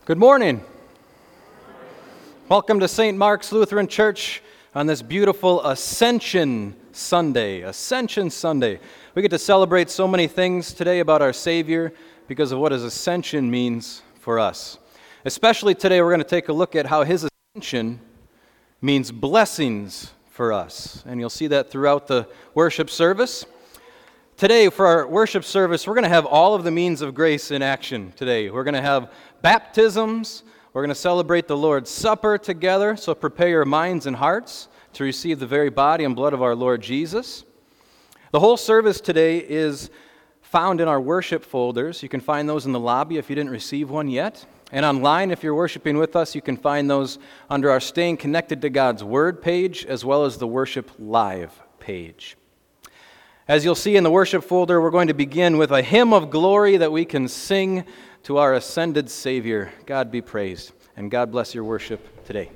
Good morning. Welcome to St. Mark's Lutheran Church on this beautiful Ascension Sunday. Ascension Sunday. We get to celebrate so many things today about our Savior because of what His ascension means for us. Especially today, we're going to take a look at how His ascension means blessings for us. And you'll see that throughout the worship service. Today, for our worship service, we're going to have all of the means of grace in action today. We're going to have baptisms. We're going to celebrate the Lord's Supper together, so prepare your minds and hearts to receive the very body and blood of our Lord Jesus. The whole service today is found in our worship folders. You can find those in the lobby if you didn't receive one yet. And online, if you're worshiping with us, you can find those under our Staying Connected to God's Word page, as well as the Worship Live page. As you'll see in the worship folder, we're going to begin with a hymn of glory that we can sing to our ascended Savior. God be praised, and God bless your worship today.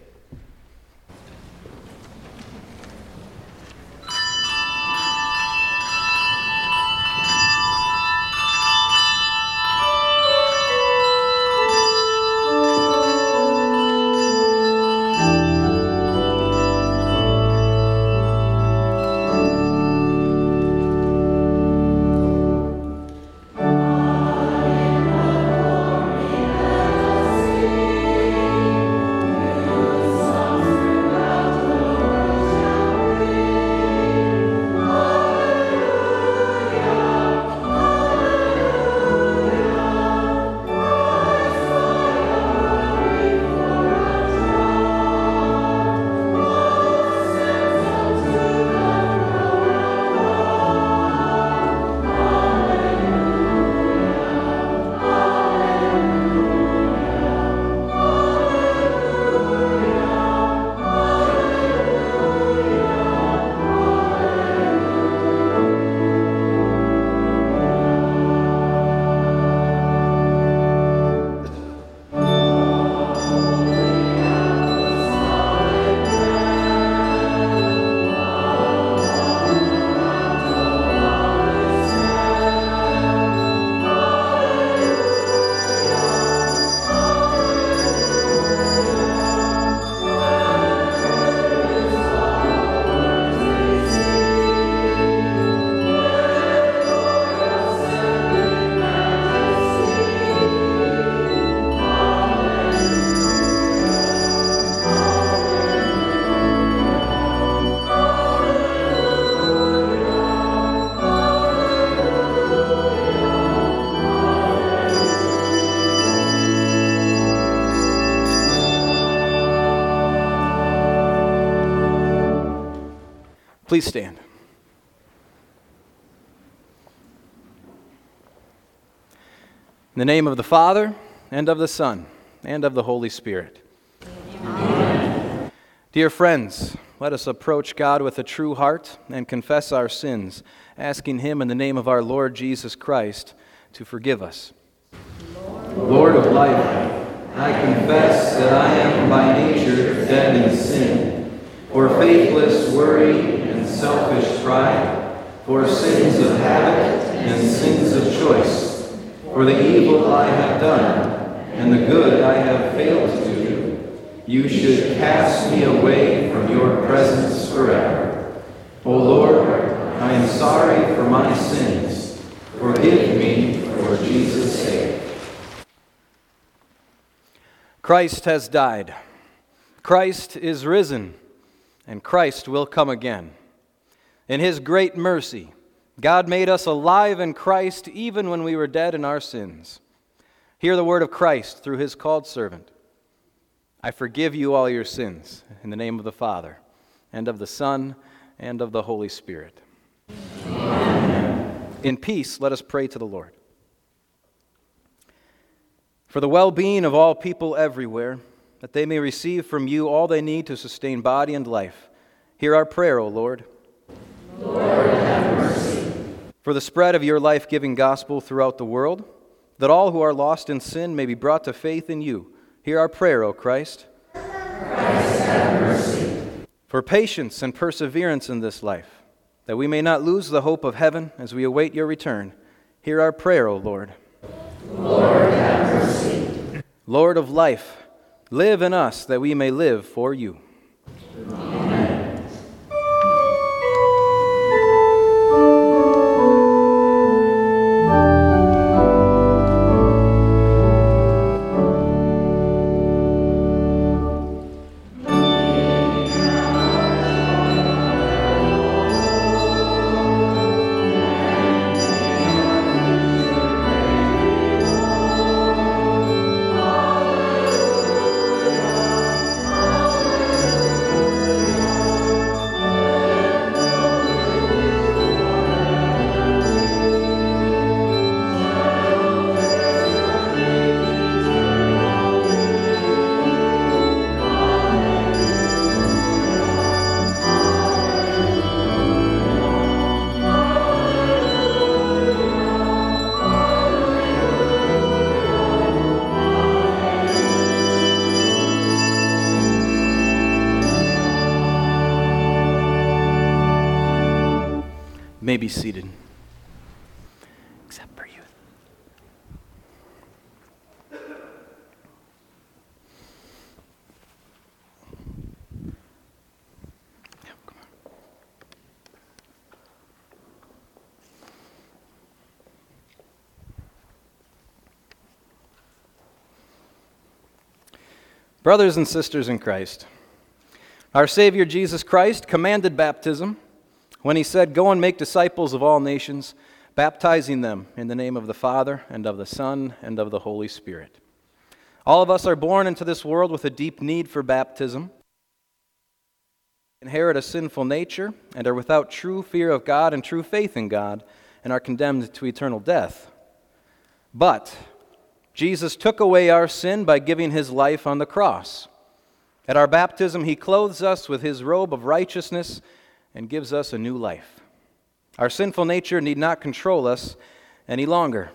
Please stand. In the name of the Father, and of the Son, and of the Holy Spirit. Amen. Dear friends, let us approach God with a true heart and confess our sins, asking Him in the name of our Lord Jesus Christ to forgive us. Lord of life, I confess that I am by nature dead in sin, for faithless worry and selfish pride, for sins of habit and sins of choice, for the evil I have done and the good I have failed to do. You should cast me away from your presence forever. O Lord, I am sorry for my sins. Forgive me for Jesus' sake. Christ has died. Christ is risen, and Christ will come again. In His great mercy, God made us alive in Christ even when we were dead in our sins. Hear the word of Christ through His called servant. I forgive you all your sins in the name of the Father, and of the Son, and of the Holy Spirit. Amen. In peace, let us pray to the Lord. For the well-being of all people everywhere, that they may receive from you all they need to sustain body and life, hear our prayer, O Lord. Lord, have mercy. For the spread of your life-giving gospel throughout the world, that all who are lost in sin may be brought to faith in you, hear our prayer, O Christ. Christ, have mercy. For patience and perseverance in this life, that we may not lose the hope of heaven as we await your return, hear our prayer, O Lord. Lord, have mercy. Lord of life, live in us that we may live for you. May be seated. Except for you. Yeah, come on. Brothers and sisters in Christ, our Savior Jesus Christ commanded baptism when he said, "Go and make disciples of all nations, baptizing them in the name of the Father, and of the Son, and of the Holy Spirit." All of us are born into this world with a deep need for baptism. We inherit a sinful nature and are without true fear of God and true faith in God, and are condemned to eternal death. But Jesus took away our sin by giving his life on the cross. At our baptism, he clothes us with his robe of righteousness and gives us a new life. Our sinful nature need not control us any longer.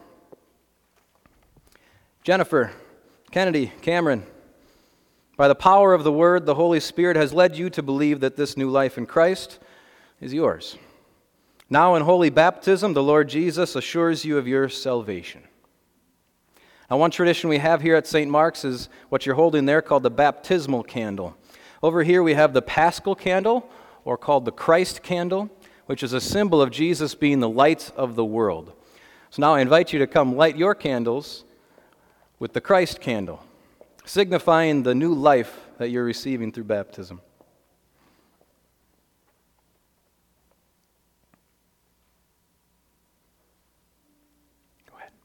Jennifer, Kennedy, Cameron, by the power of the Word, the Holy Spirit has led you to believe that this new life in Christ is yours. Now in holy baptism, the Lord Jesus assures you of your salvation. Now, one tradition we have here at St. Mark's is what you're holding there called the baptismal candle. Over here we have the Paschal candle, or called the Christ candle, which is a symbol of Jesus being the light of the world. So now I invite you to come light your candles with the Christ candle, signifying the new life that you're receiving through baptism. Go ahead.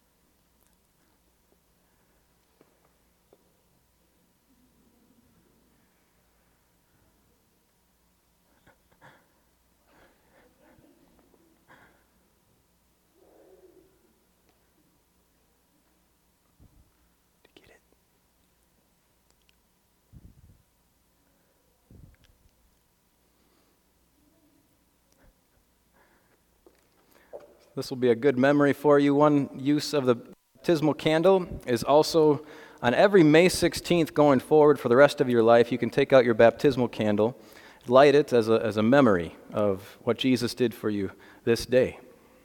This will be a good memory for you. One use of the baptismal candle is also on every May 16th going forward for the rest of your life. You can take out your baptismal candle, light it as a memory of what Jesus did for you this day.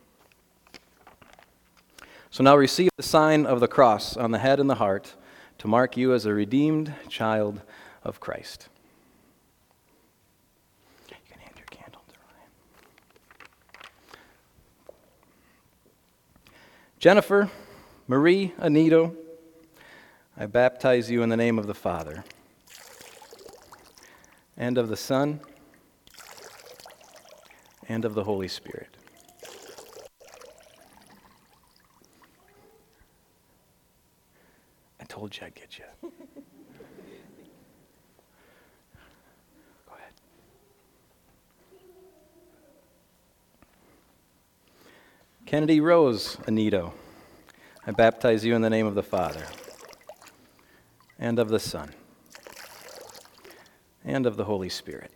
So now receive the sign of the cross on the head and the heart to mark you as a redeemed child of Christ. Jennifer, Marie, Anito, I baptize you in the name of the Father, and of the Son, and of the Holy Spirit. I told you I'd get you. Go ahead. Kennedy Rose Anito, I baptize you in the name of the Father, and of the Son, and of the Holy Spirit.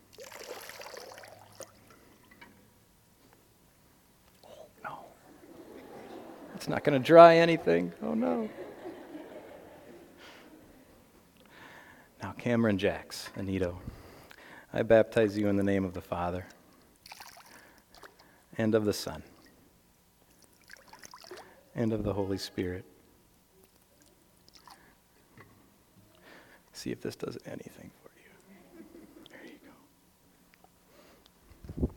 Oh, no. It's not going to dry anything. Oh, no. Now, Cameron Jacks Anito, I baptize you in the name of the Father, and of the Son, and of the Holy Spirit. see if this does anything for you. There you go.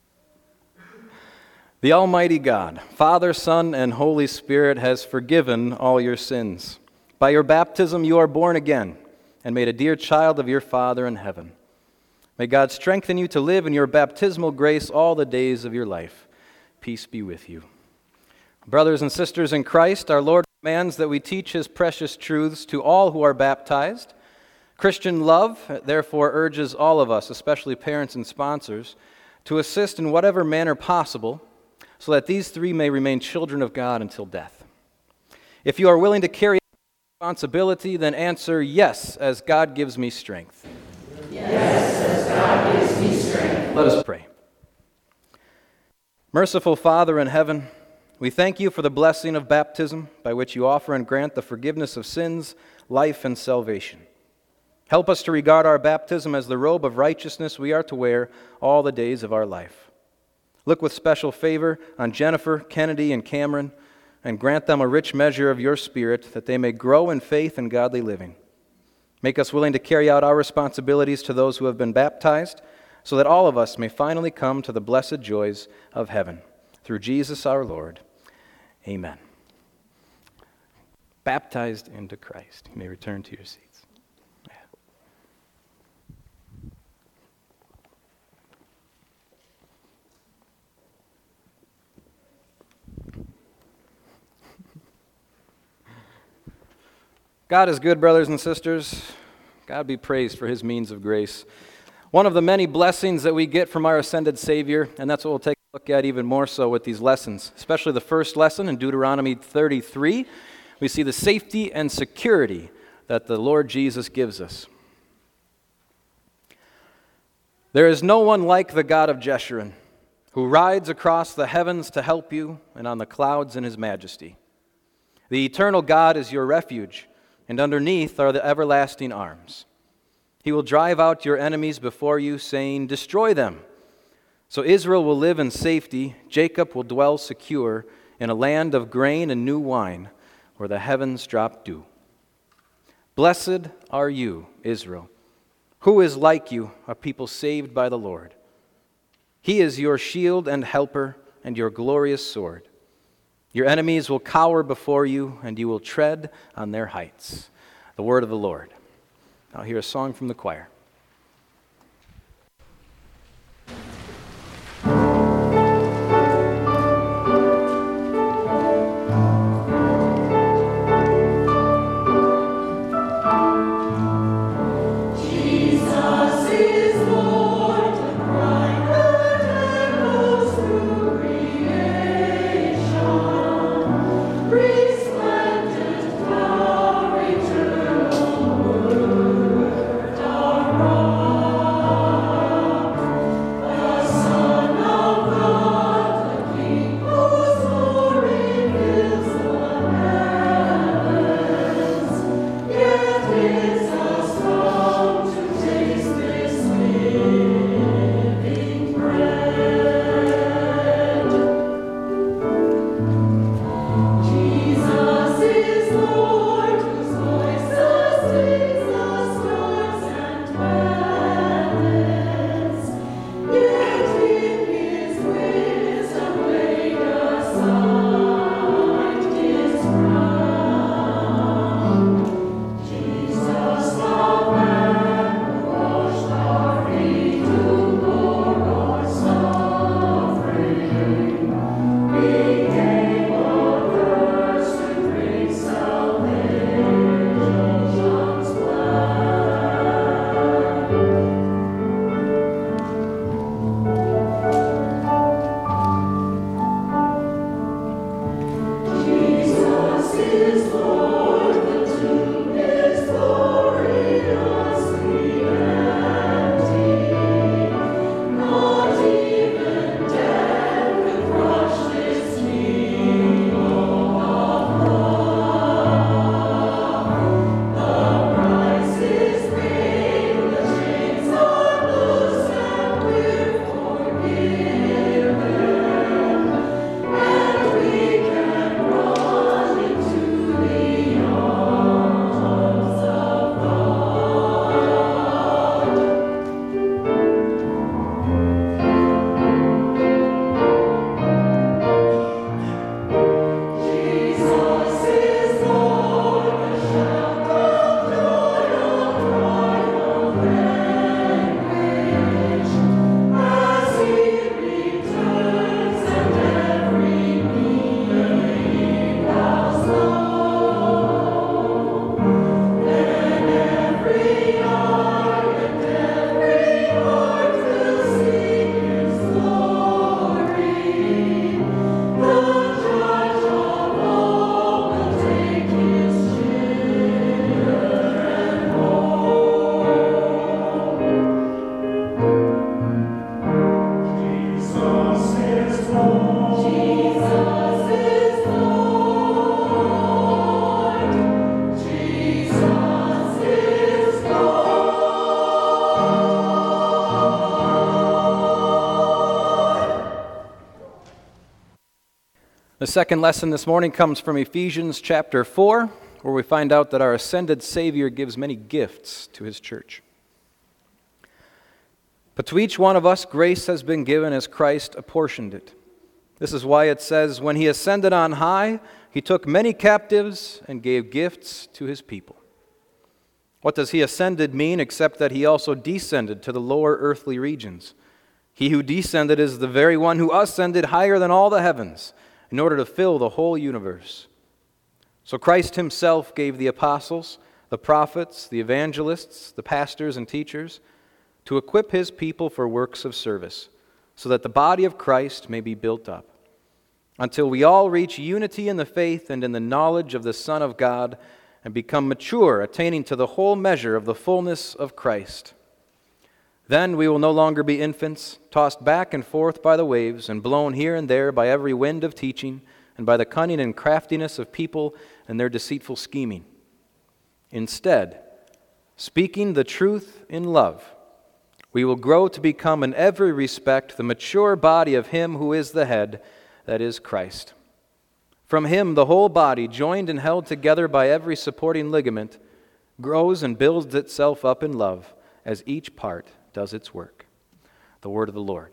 The Almighty God, Father, Son, and Holy Spirit, has forgiven all your sins. By your baptism you are born again and made a dear child of your Father in heaven. May God strengthen you to live in your baptismal grace all the days of your life. Peace be with you. Brothers and sisters in Christ, our Lord commands that we teach his precious truths to all who are baptized. Christian love, therefore, urges all of us, especially parents and sponsors, to assist in whatever manner possible so that these three may remain children of God until death. If you are willing to carry out responsibility, then answer yes, as God gives me strength. Yes, as God gives me strength. Let us pray. Merciful Father in heaven, we thank you for the blessing of baptism by which you offer and grant the forgiveness of sins, life, and salvation. Help us to regard our baptism as the robe of righteousness we are to wear all the days of our life. Look with special favor on Jennifer, Kennedy, and Cameron, and grant them a rich measure of your Spirit that they may grow in faith and godly living. Make us willing to carry out our responsibilities to those who have been baptized, so that all of us may finally come to the blessed joys of heaven. Through Jesus our Lord. Amen. Baptized into Christ. You may return to your seats. God is good, brothers and sisters. God be praised for his means of grace. One of the many blessings that we get from our ascended Savior, and that's what we'll take a look at even more so with these lessons, especially the first lesson in Deuteronomy 33. We see the safety and security that the Lord Jesus gives us. There is no one like the God of Jeshurun, who rides across the heavens to help you and on the clouds in his majesty. The eternal God is your refuge, and underneath are the everlasting arms. He will drive out your enemies before you, saying, "Destroy them." So Israel will live in safety, Jacob will dwell secure in a land of grain and new wine, where the heavens drop dew. Blessed are you, Israel. Who is like you, a people saved by the Lord? He is your shield and helper and your glorious sword. Your enemies will cower before you, and you will tread on their heights. The word of the Lord. I'll hear a song from the choir. The second lesson this morning comes from Ephesians chapter 4, where we find out that our ascended Savior gives many gifts to his church. But to each one of us, grace has been given as Christ apportioned it. This is why it says, when he ascended on high, he took many captives and gave gifts to his people. What does he ascended mean except that he also descended to the lower earthly regions? He who descended is the very one who ascended higher than all the heavens in order to fill the whole universe. So Christ himself gave the apostles, the prophets, the evangelists, the pastors and teachers to equip his people for works of service, so that the body of Christ may be built up, until we all reach unity in the faith and in the knowledge of the Son of God and become mature, attaining to the whole measure of the fullness of Christ. Then we will no longer be infants, tossed back and forth by the waves and blown here and there by every wind of teaching and by the cunning and craftiness of people and their deceitful scheming. Instead, speaking the truth in love, we will grow to become in every respect the mature body of him who is the head, that is Christ. From him the whole body, joined and held together by every supporting ligament, grows and builds itself up in love as each part does its work. The word of the Lord.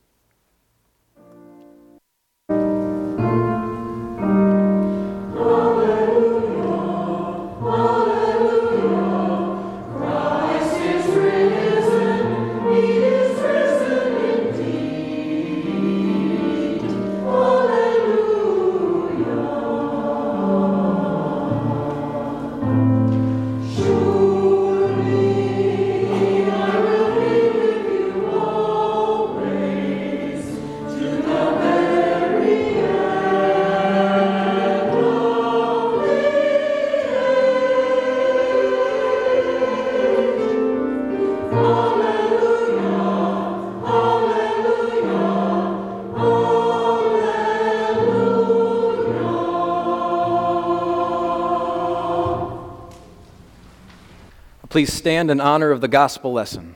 Please stand in honor of the gospel lesson.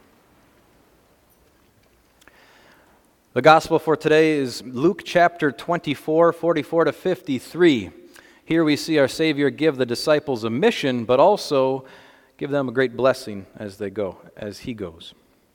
The gospel for today is Luke chapter 24, 44 to 53. Here we see our Savior give the disciples a mission, but also give them a great blessing as he goes.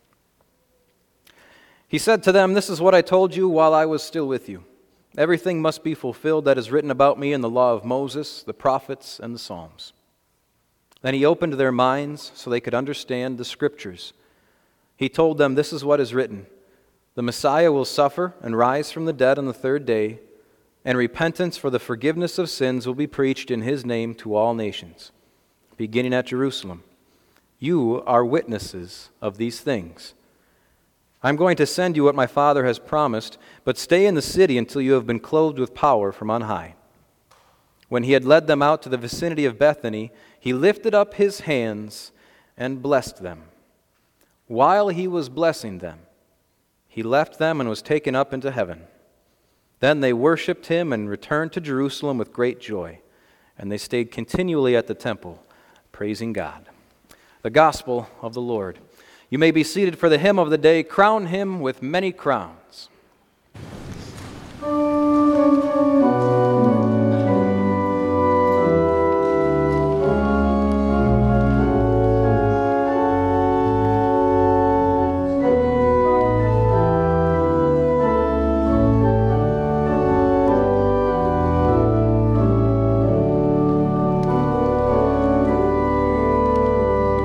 He said to them, "This is what I told you while I was still with you. Everything must be fulfilled that is written about me in the law of Moses, the prophets, and the Psalms." Then he opened their minds so they could understand the Scriptures. He told them, "This is what is written. The Messiah will suffer and rise from the dead on the third day, and repentance for the forgiveness of sins will be preached in his name to all nations, beginning at Jerusalem. You are witnesses of these things. I'm going to send you what my Father has promised, but stay in the city until you have been clothed with power from on high." When he had led them out to the vicinity of Bethany, he lifted up his hands and blessed them. While he was blessing them, he left them and was taken up into heaven. Then they worshipped him and returned to Jerusalem with great joy, and they stayed continually at the temple, praising God. The gospel of the Lord. You may be seated for the hymn of the day, "Crown Him with Many Crowns."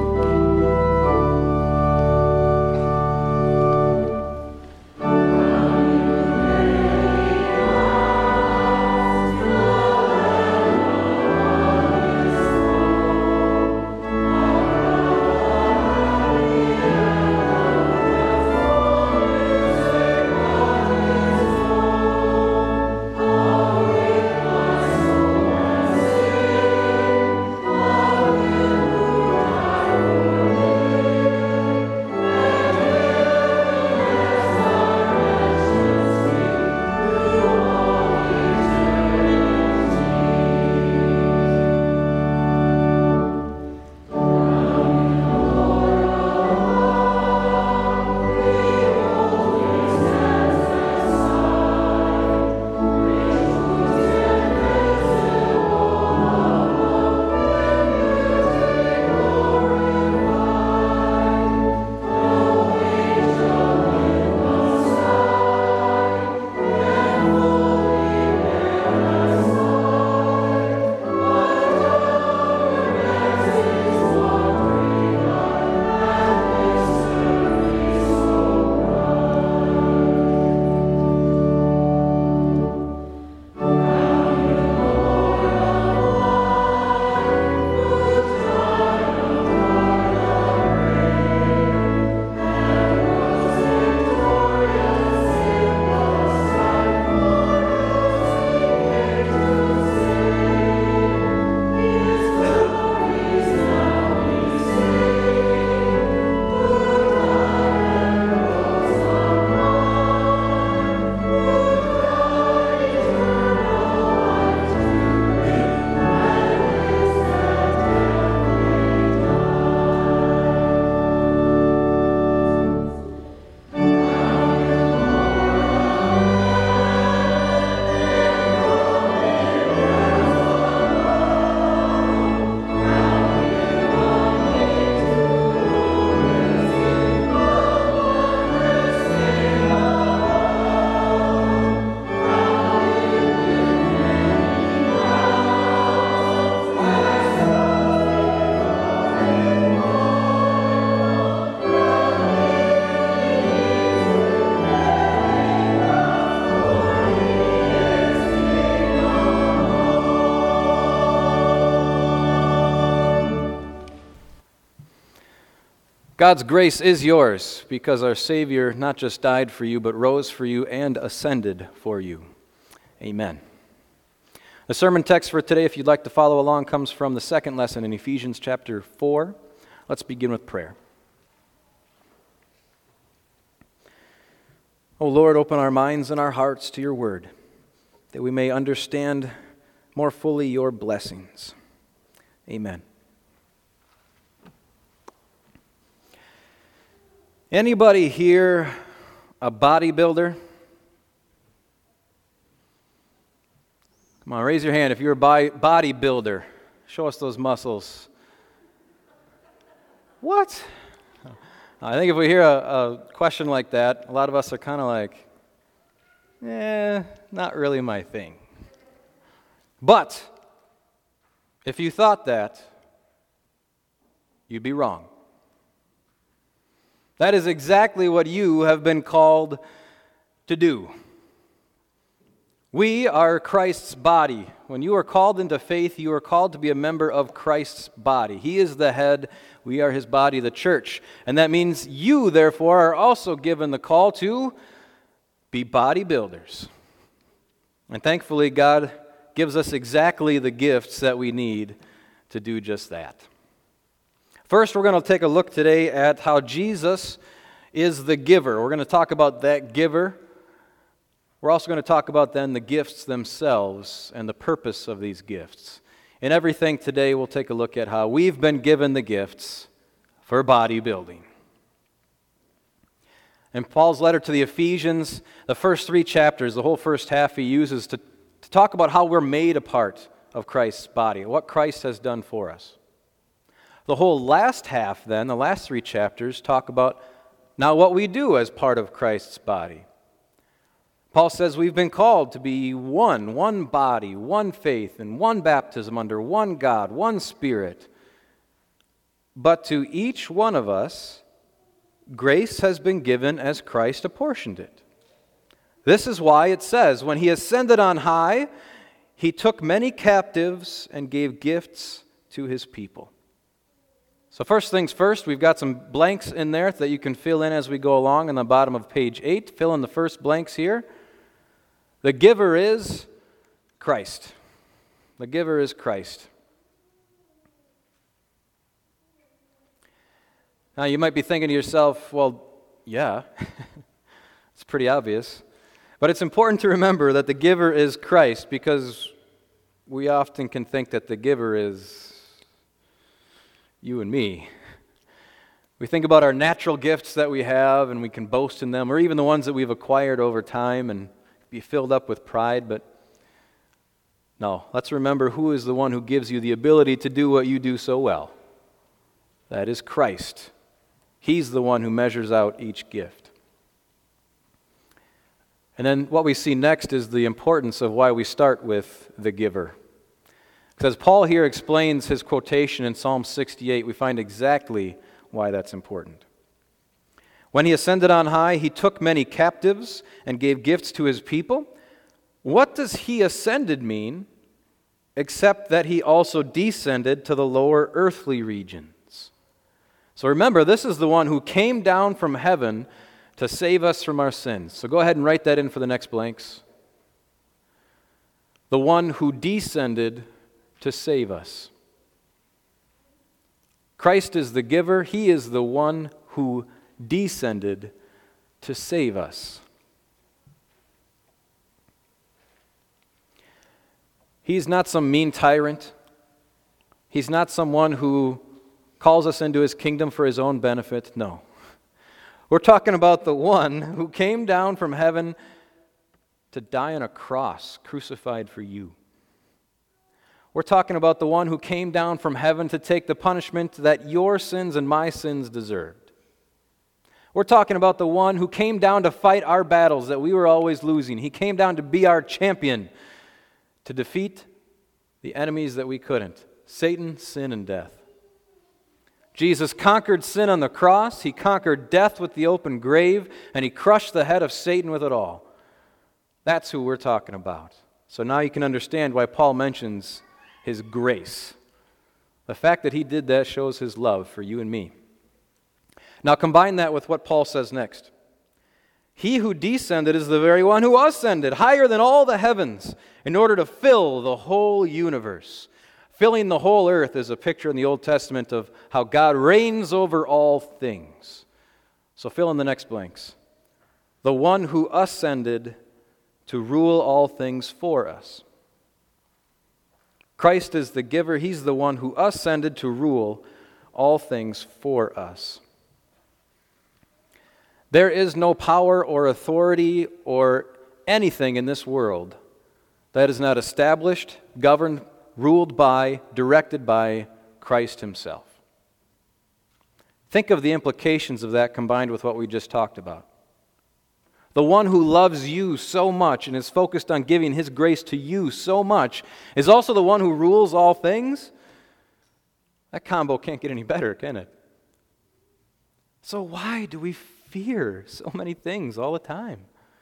Amen. God's grace is yours because our Savior not just died for you, but rose for you and ascended for you. Amen. The sermon text for today, if you'd like to follow along, comes from the second lesson in Ephesians chapter 4. Let's begin with prayer. O Lord, open our minds and our hearts to your word, that we may understand more fully your blessings. Amen. Anybody here a bodybuilder? Come on, raise your hand if you're a bodybuilder. Show us those muscles. What? I think if we hear a question like that, a lot of us are kind of like, not really my thing. But if you thought that, you'd be wrong. That is exactly what you have been called to do. We are Christ's body. When you are called into faith, you are called to be a member of Christ's body. He is the head. We are his body, the church. And that means you, therefore, are also given the call to be bodybuilders. And thankfully, God gives us exactly the gifts that we need to do just that. First, we're going to take a look today at how Jesus is the giver. We're going to talk about that giver. We're also going to talk about then the gifts themselves and the purpose of these gifts. In everything today, we'll take a look at how we've been given the gifts for bodybuilding. In Paul's letter to the Ephesians, the first 3 chapters, the whole first half he uses to talk about how we're made a part of Christ's body, what Christ has done for us. The whole last half then, the last 3 chapters, talk about now what we do as part of Christ's body. Paul says we've been called to be one body, one faith, and one baptism under one God, one Spirit. But to each one of us, grace has been given as Christ apportioned it. This is why it says, when he ascended on high, he took many captives and gave gifts to his people. So first things first, we've got some blanks in there that you can fill in as we go along on the bottom of page 8. Fill in the first blanks here. The giver is Christ. The giver is Christ. Now you might be thinking to yourself, well, yeah, it's pretty obvious. But it's important to remember that the giver is Christ because we often can think that the giver is you and me. We think about our natural gifts that we have and we can boast in them, or even the ones that we've acquired over time and be filled up with pride, but no, let's remember who is the one who gives you the ability to do what you do so well. That is Christ. He's the one who measures out each gift. And then what we see next is the importance of why we start with the giver. Because as Paul here explains his quotation in Psalm 68, we find exactly why that's important. When he ascended on high, he took many captives and gave gifts to his people. What does he ascended mean, except that he also descended to the lower earthly regions? So remember, this is the one who came down from heaven to save us from our sins. So go ahead and write that in for the next blanks. The one who descended to save us. Christ is the giver. He is the one who descended to save us. He's not some mean tyrant. He's not someone who calls us into his kingdom for his own benefit. No. We're talking about the one who came down from heaven to die on a cross, crucified for you. We're talking about the one who came down from heaven to take the punishment that your sins and my sins deserved. We're talking about the one who came down to fight our battles that we were always losing. He came down to be our champion, to defeat the enemies that we couldn't, Satan, sin, and death. Jesus conquered sin on the cross. He conquered death with the open grave, and he crushed the head of Satan with it all. That's who we're talking about. So now you can understand why Paul mentions his grace. The fact that he did that shows his love for you and me. Now combine that with what Paul says next. He who descended is the very one who ascended higher than all the heavens in order to fill the whole universe. Filling the whole earth is a picture in the Old Testament of how God reigns over all things. So fill in the next blanks. The one who ascended to rule all things for us. Christ is the giver. He's the one who ascended to rule all things for us. There is no power or authority or anything in this world that is not established, governed, ruled by, directed by Christ himself. Think of the implications of that combined with what we just talked about. The one who loves you so much and is focused on giving his grace to you so much is also the one who rules all things. That combo can't get any better, can it? So why do we fear so many things all the time?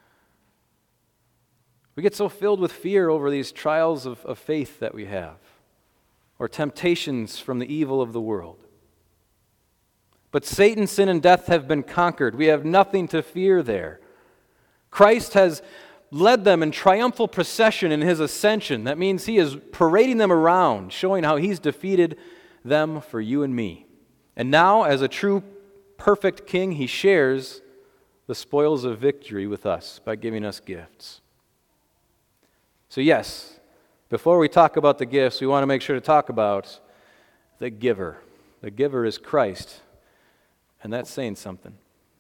We get so filled with fear over these trials of faith that we have, or temptations from the evil of the world. But Satan, sin, and death have been conquered. We have nothing to fear there. Christ has led them in triumphal procession in his ascension. That means he is parading them around, showing how he's defeated them for you and me. And now, as a true perfect king, he shares the spoils of victory with us by giving us gifts. So yes, before we talk about the gifts, we want to make sure to talk about the giver. The giver is Christ, and that's saying something.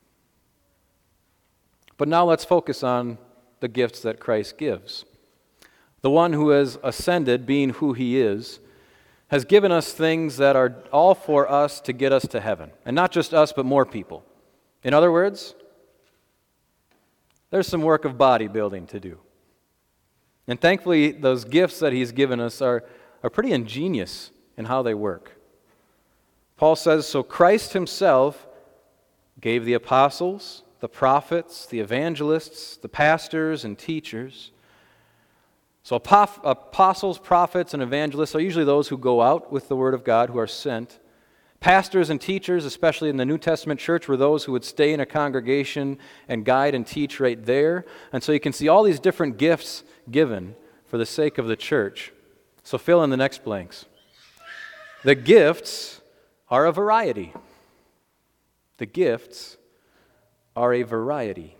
But now let's focus on the gifts that Christ gives. The one who has ascended, being who he is, has given us things that are all for us to get us to heaven. And not just us, but more people. In other words, there's some work of bodybuilding to do. And thankfully, those gifts that he's given us are pretty ingenious in how they work. Paul says, so Christ himself gave the apostles, the prophets, the evangelists, the pastors, and teachers. So apostles, prophets, and evangelists are usually those who go out with the word of God, who are sent. Pastors and teachers, especially in the New Testament church, were those who would stay in a congregation and guide and teach right there. And so you can see all these different gifts given for the sake of the church. So fill in the next blanks. The gifts are a variety. The gifts are a variety.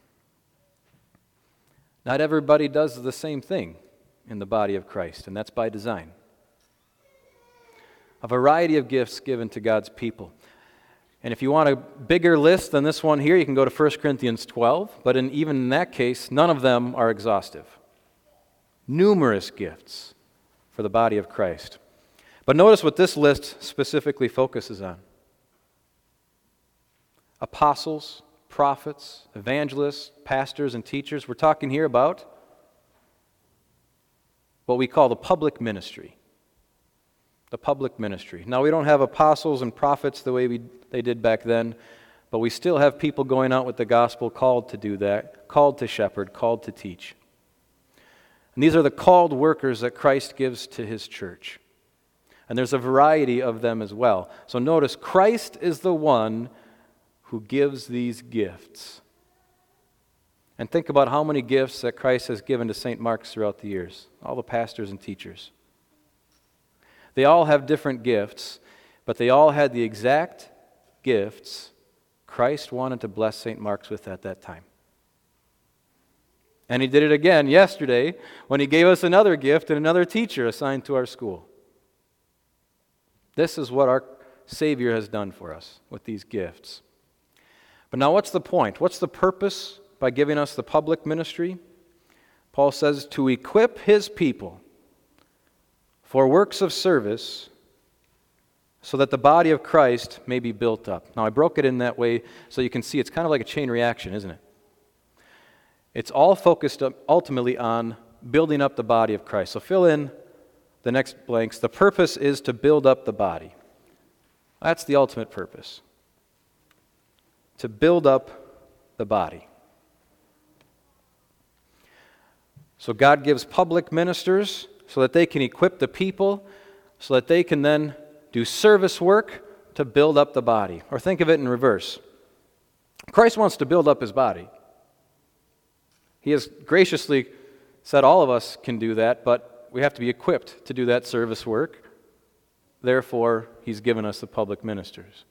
Not everybody does the same thing in the body of Christ, and that's by design. A variety of gifts given to God's people. And if you want a bigger list than this one here, you can go to 1 Corinthians 12, but even in that case, none of them are exhaustive. Numerous gifts for the body of Christ. But notice what this list specifically focuses on. Apostles, prophets, evangelists, pastors, and teachers. We're talking here about what we call the public ministry. The public ministry. Now, we don't have apostles and prophets the way they did back then, but we still have people going out with the gospel called to do that, called to shepherd, called to teach. And these are the called workers that Christ gives to his church. And there's a variety of them as well. So notice, Christ is the one who gives these gifts. And think about how many gifts that Christ has given to St. Mark's throughout the years. All the pastors and teachers. They all have different gifts, but they all had the exact gifts Christ wanted to bless St. Mark's with at that time. And he did it again yesterday when he gave us another gift and another teacher assigned to our school. This is what our Savior has done for us with these gifts. But now what's the point? What's the purpose by giving us the public ministry? Paul says, to equip his people for works of service so that the body of Christ may be built up. Now I broke it in that way so you can see it's kind of like a chain reaction, isn't it? It's all focused ultimately on building up the body of Christ. So fill in the next blanks. The purpose is to build up the body. That's the ultimate purpose. To build up the body. So God gives public ministers so that they can equip the people, so that they can then do service work, to build up the body. Or think of it in reverse. Christ wants to build up his body. He has graciously said all of us can do that, but we have to be equipped to do that service work. Therefore, he's given us the public ministers.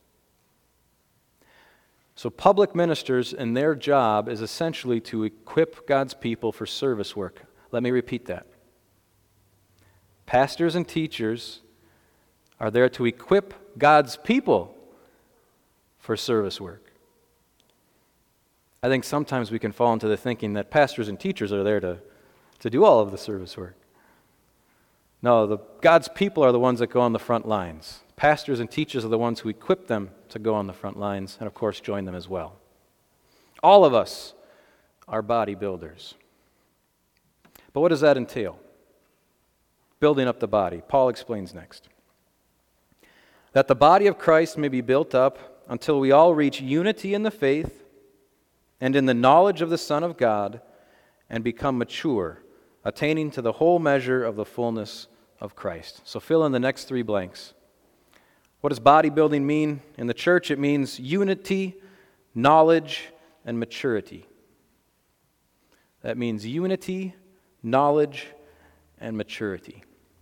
So public ministers and their job is essentially to equip God's people for service work. Let me repeat that. Pastors and teachers are there to equip God's people for service work. I think sometimes we can fall into the thinking that pastors and teachers are there to do all of the service work. No, God's people are the ones that go on the front lines. Pastors and teachers are the ones who equip them to go on the front lines and, of course, join them as well. All of us are bodybuilders. But what does that entail? Building up the body. Paul explains next. That the body of Christ may be built up until we all reach unity in the faith and in the knowledge of the Son of God and become mature, attaining to the whole measure of the fullness of Christ. So fill in the next 3 blanks. What does bodybuilding mean? In the church, it means unity, knowledge, and maturity. That means unity, knowledge, and maturity.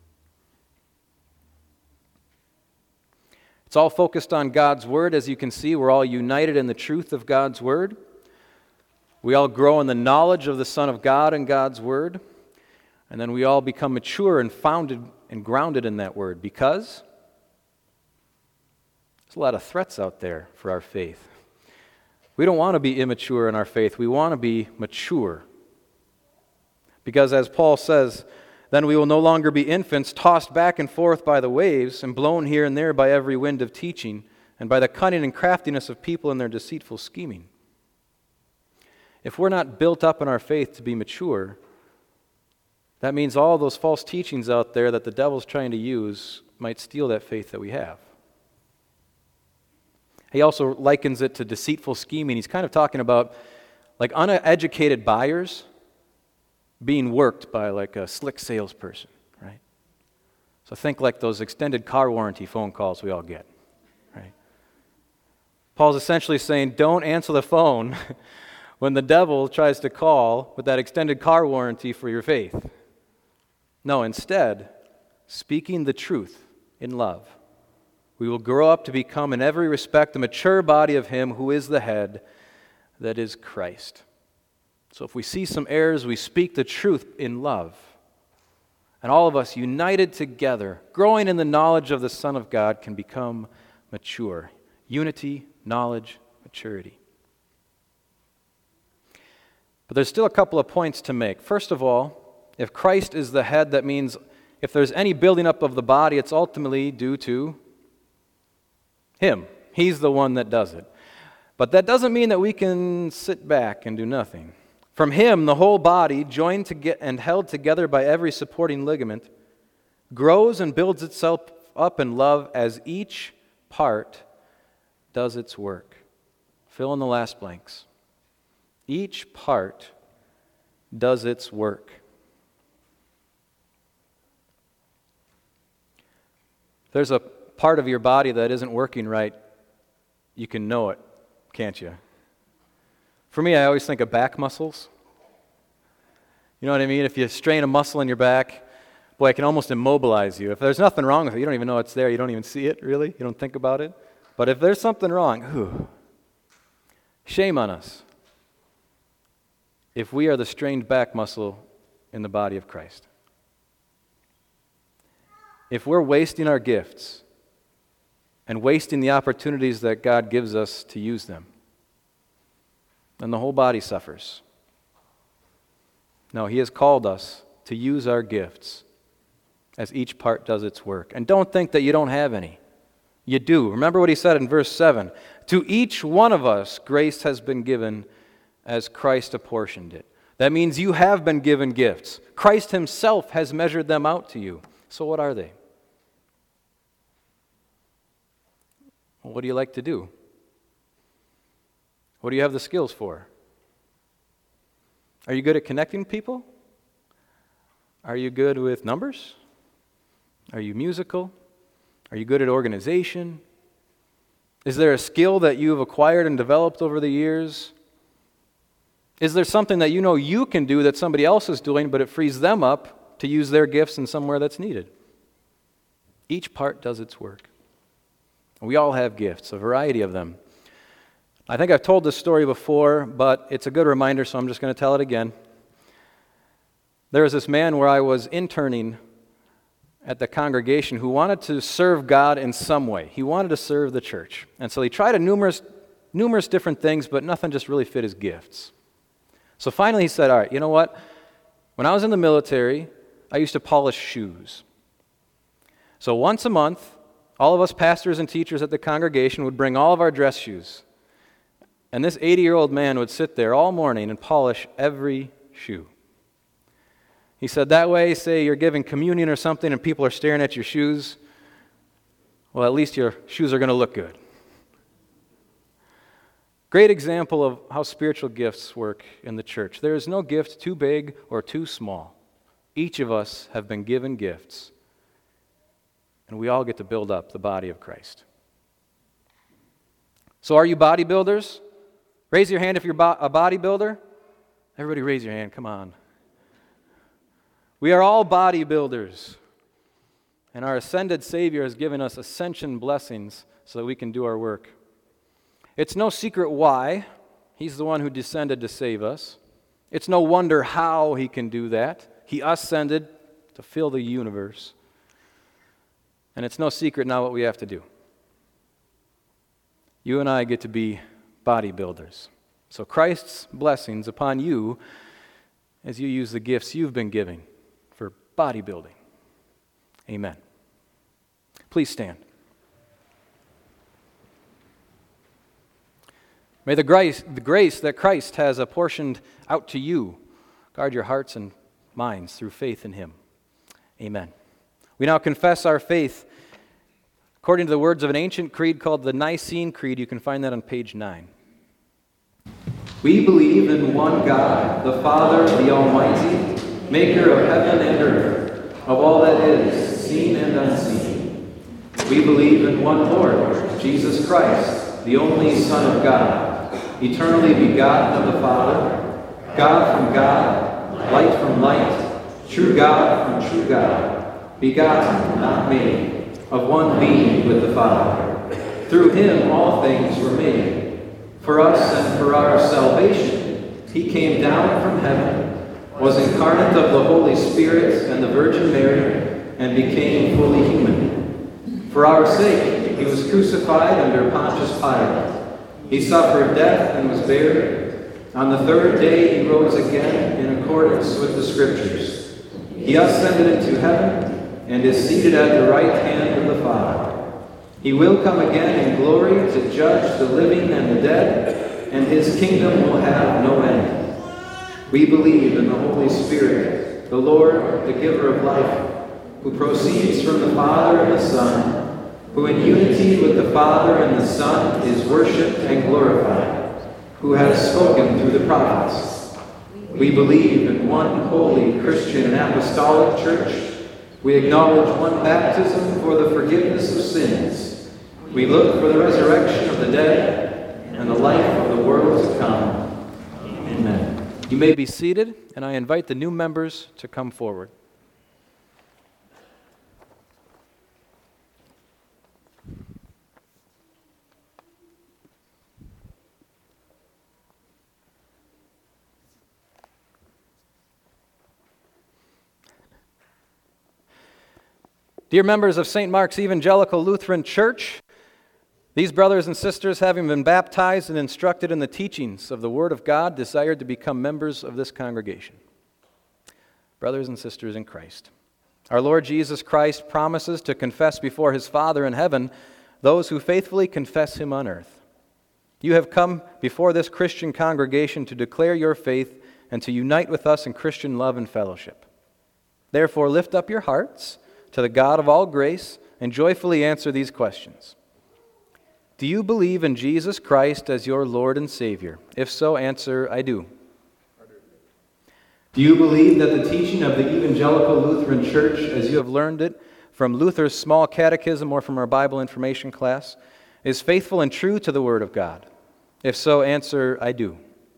It's all focused on God's Word. As you can see, we're all united in the truth of God's Word. We all grow in the knowledge of the Son of God and God's Word. And then we all become mature and founded and grounded in that Word because there's a lot of threats out there for our faith. We don't want to be immature in our faith. We want to be mature. Because as Paul says, then we will no longer be infants tossed back and forth by the waves and blown here and there by every wind of teaching and by the cunning and craftiness of people in their deceitful scheming. If we're not built up in our faith to be mature, that means all those false teachings out there that the devil's trying to use might steal that faith that we have. He also likens it to deceitful scheming. He's kind of talking about like uneducated buyers being worked by like a slick salesperson, right? So think like those extended car warranty phone calls we all get, right? Paul's essentially saying, don't answer the phone when the devil tries to call with that extended car warranty for your faith. No, instead, speaking the truth in love, we will grow up to become in every respect the mature body of Him who is the head, that is Christ. So if we see some errors, we speak the truth in love. And all of us united together, growing in the knowledge of the Son of God, can become mature. Unity, knowledge, maturity. But there's still a couple of points to make. First of all, if Christ is the head, that means if there's any building up of the body, it's ultimately due to Him. He's the one that does it. But that doesn't mean that we can sit back and do nothing. From Him, the whole body, joined and held together by every supporting ligament, grows and builds itself up in love as each part does its work. Fill in the last blanks. Each part does its work. If there's a part of your body that isn't working right, you can know it, can't you? For me, I always think of back muscles. You know what I mean? If you strain a muscle in your back, boy, it can almost immobilize you. If there's nothing wrong with it, you don't even know it's there. You don't even see it, really. You don't think about it. But if there's something wrong, shame on us if we are the strained back muscle in the body of Christ. If we're wasting our gifts and wasting the opportunities that God gives us to use them, then the whole body suffers. No, He has called us to use our gifts as each part does its work. And don't think that you don't have any. You do. Remember what He said in verse 7. To each one of us, grace has been given as Christ apportioned it. That means you have been given gifts. Christ Himself has measured them out to you. So what are they? Well, what do you like to do? What do you have the skills for? Are you good at connecting people? Are you good with numbers? Are you musical? Are you good at organization? Is there a skill that you've acquired and developed over the years? Is there something that you know you can do that somebody else is doing, but it frees them up to use their gifts in somewhere that's needed? Each part does its work. We all have gifts, a variety of them. I think I've told this story before, but it's a good reminder, so I'm just going to tell it again. There was this man where I was interning at the congregation who wanted to serve God in some way. He wanted to serve the church. And so he tried numerous different things, but nothing just really fit his gifts. So finally he said, all right, you know what? When I was in the military, I used to polish shoes. So once a month, all of us pastors and teachers at the congregation would bring all of our dress shoes. And this 80-year-old man would sit there all morning and polish every shoe. He said, that way, say you're giving communion or something and people are staring at your shoes, well, at least your shoes are going to look good. Great example of how spiritual gifts work in the church. There is no gift too big or too small. Each of us have been given gifts, and we all get to build up the body of Christ. So are you bodybuilders? Raise your hand if you're a bodybuilder. Everybody raise your hand, come on. We are all bodybuilders, and our ascended Savior has given us ascension blessings so that we can do our work. It's no secret why. He's the one who descended to save us. It's no wonder how He can do that. He ascended to fill the universe. And it's no secret now what we have to do. You and I get to be bodybuilders. So Christ's blessings upon you as you use the gifts you've been given for bodybuilding. Amen. Please stand. May the grace that Christ has apportioned out to you guard your hearts and minds through faith in Him. Amen. We now confess our faith according to the words of an ancient creed called the Nicene Creed. You can find that on page 9. We believe in one God, the Father, the Almighty, maker of heaven and earth, of all that is, seen and unseen. We believe in one Lord, Jesus Christ, the only Son of God, eternally begotten of the Father, God from God, light from light, true God from true God, begotten, not made, of one being with the Father. Through Him all things were made. For us and for our salvation, He came down from heaven, was incarnate of the Holy Spirit and the Virgin Mary, and became fully human. For our sake, He was crucified under Pontius Pilate. He suffered death and was buried. On the third day He rose again in accordance with the Scriptures. He ascended into heaven and is seated at the right hand of the Father. He will come again in glory to judge the living and the dead, and His kingdom will have no end. We believe in the Holy Spirit, the Lord, the giver of life, who proceeds from the Father and the Son, who in unity with the Father and the Son is worshipped and glorified, who has spoken through the prophets. We believe in one holy Christian and apostolic church. We acknowledge one baptism for the forgiveness of sins. We look for the resurrection of the dead and the life of the world to come. Amen. You may be seated, and I invite the new members to come forward. Dear members of St. Mark's Evangelical Lutheran Church, these brothers and sisters, having been baptized and instructed in the teachings of the Word of God, desired to become members of this congregation. Brothers and sisters in Christ, our Lord Jesus Christ promises to confess before His Father in heaven those who faithfully confess Him on earth. You have come before this Christian congregation to declare your faith and to unite with us in Christian love and fellowship. Therefore, lift up your hearts to the God of all grace and joyfully answer these questions. Do you believe in Jesus Christ as your Lord and Savior? If so, answer, I do. Do you believe that the teaching of the Evangelical Lutheran Church, as you have learned it from Luther's small catechism or from our Bible information class, is faithful and true to the Word of God? If so, answer, I do.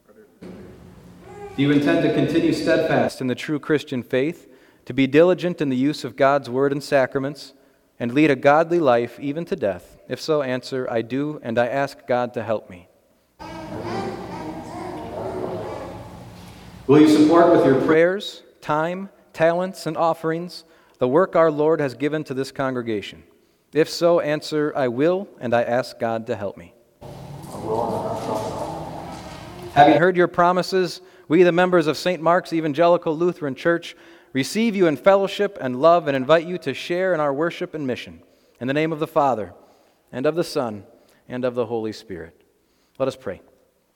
Do you intend to continue steadfast in the true Christian faith, to be diligent in the use of God's Word and sacraments, and lead a godly life even to death? If so, answer, I do, and I ask God to help me. Will you support with your prayers, time, talents, and offerings the work our Lord has given to this congregation? If so, answer, I will, and I ask God to help me. Having heard your promises, we, the members of St. Mark's Evangelical Lutheran Church, receive you in fellowship and love and invite you to share in our worship and mission. In the name of the Father, and of the Son, and of the Holy Spirit. Let us pray.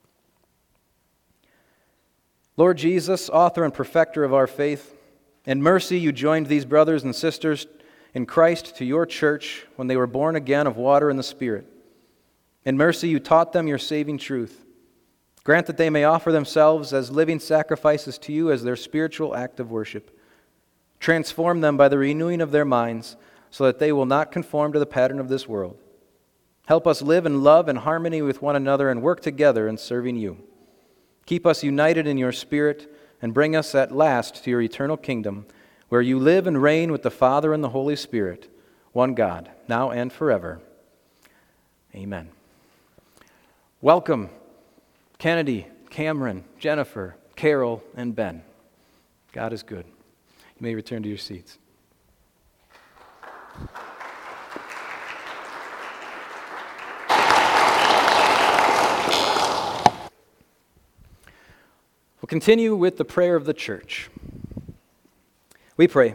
Lord Jesus, author and perfecter of our faith, in mercy you joined these brothers and sisters in Christ to your church when they were born again of water and the Spirit. In mercy you taught them your saving truth. Grant that they may offer themselves as living sacrifices to you as their spiritual act of worship. Transform them by the renewing of their minds so that they will not conform to the pattern of this world. Help us live in love and harmony with one another and work together in serving you. Keep us united in your Spirit and bring us at last to your eternal kingdom, where you live and reign with the Father and the Holy Spirit, one God, now and forever. Amen. Welcome, Kennedy, Cameron, Jennifer, Carol, and Ben. God is good. You may return to your seats. We'll continue with the prayer of the church. We pray.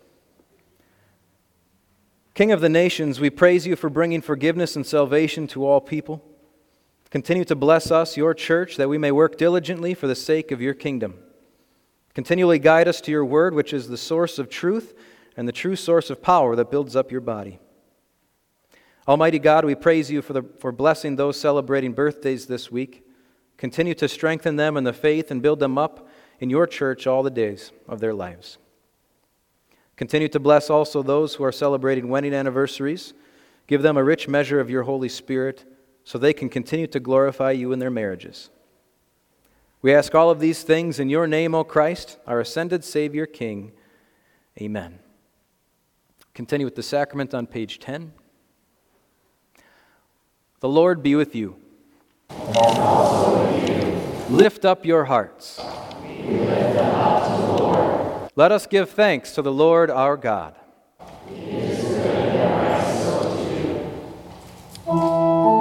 King of the nations, we praise you for bringing forgiveness and salvation to all people. Continue to bless us, your church, that we may work diligently for the sake of your kingdom. Continually guide us to your word, which is the source of truth and the true source of power that builds up your body. Almighty God, we praise you for blessing those celebrating birthdays this week. Continue to strengthen them in the faith and build them up in your church all the days of their lives. Continue to bless also those who are celebrating wedding anniversaries. Give them a rich measure of your Holy Spirit so they can continue to glorify you in their marriages. We ask all of these things in your name, O Christ, our ascended Savior, King. Amen. Continue with the sacrament on page 10. The Lord be with you. And also with you. Lift up your hearts. We lift them up to the Lord. Let us give thanks to the Lord our God. It is good and right so to do.